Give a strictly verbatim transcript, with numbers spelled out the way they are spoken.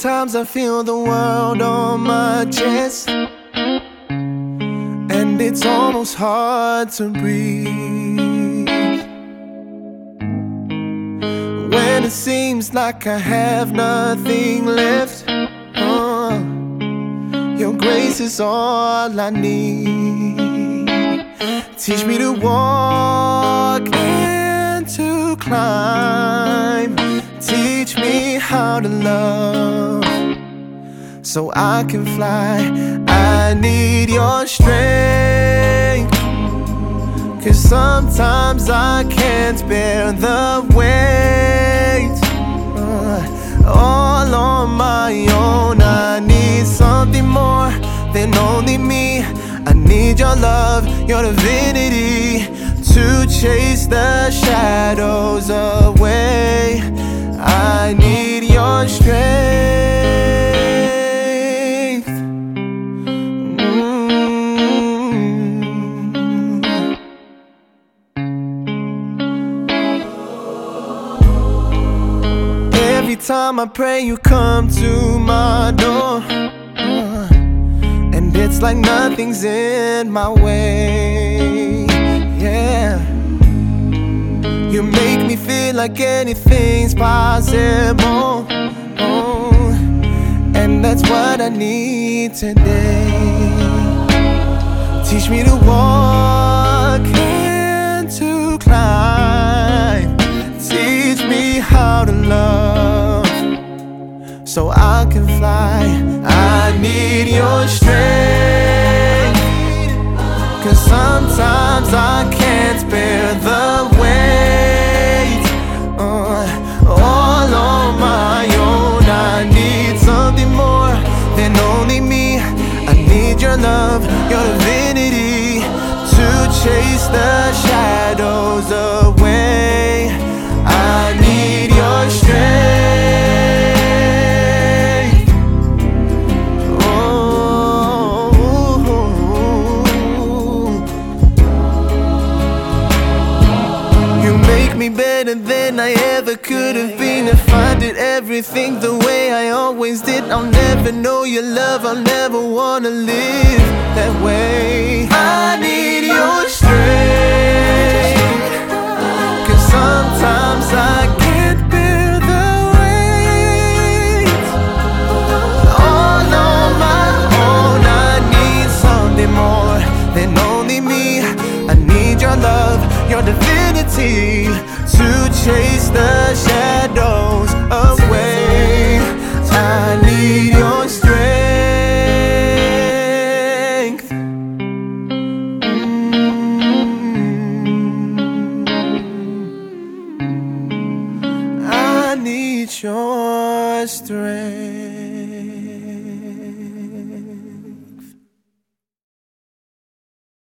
Sometimes I feel the world on my chest, and it's almost hard to breathe. When it seems like I have nothing left, uh, your grace is all I need. Teach me to walk and to climb. Teach me how to love so I can fly. I need your strength, 'cause sometimes I can't bear the weight uh, all on my own. I need something more than only me. I need your love, your divinity, to chase the shadows away. I need your strength. Mm. Every time I pray, you come to my door, uh, and it's like nothing's in my way. Yeah, you make me feel like anything's possible, oh, and that's what I need today. Teach me to walk and to climb. Teach me how to love so I can fly. I need your strength, 'cause sometimes I can't bear the weight uh, all on my own. I need something more than only me. I need your love, your divinity, to chase the shadows away. I need your strength. Oh, you make me better than I ever could have been. If I did everything the way I always did, I'll never know your love. I'll never wanna live that way. I need your strength, 'cause sometimes I can't bear the weight all on my own. I need something more than only me. I need your love, your divinity, to chase the shadows away. I need your strength. Mm. I need your strength.